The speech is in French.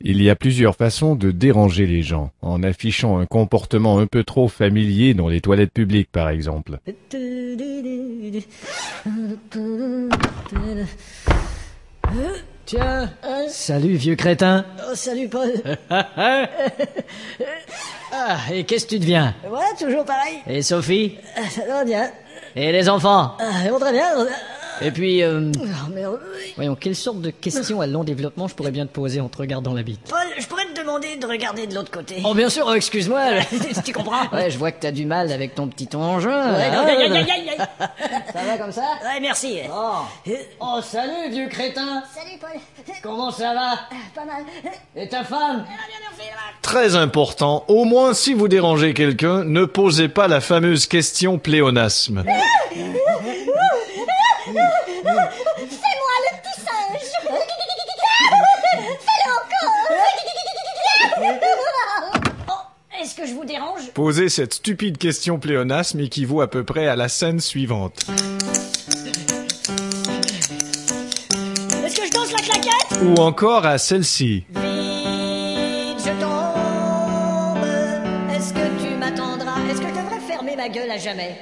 Il y a plusieurs façons de déranger les gens, en affichant un comportement un peu trop familier dans les toilettes publiques par exemple. Tiens, salut vieux crétin. Oh, salut Paul. Ah, et qu'est-ce que tu deviens? Voilà, toujours pareil. Et Sophie? Ça va bien. Et les enfants? Ils vont très bien. Et puis, Oh, merde. voyons, quelle sorte de questions à long développement je pourrais bien te poser en te regardant la bite? Paul, je pourrais te demander de regarder de l'autre côté. Oh bien sûr, excuse-moi. Tu comprends? Ouais, je vois que t'as du mal avec ton petit engin. Ouais, là. non, aïe, aïe, aïe, aïe, aïe. Ça va comme ça? Ouais, merci. Oh, salut vieux crétin. Salut Paul. Comment ça va? Pas mal. Et ta femme? Très important, au moins si vous dérangez quelqu'un, ne posez pas la fameuse question pléonasme. C'est moi le petit singe. Fais-le encore. Est-ce que je vous dérange? Poser cette stupide question pléonasme équivaut à peu près à la scène suivante. Est-ce que je danse la claquette? Ou encore à celle-ci. Vite, je tombe. Est-ce que tu m'attendras? Est-ce que je devrais fermer ma gueule à jamais?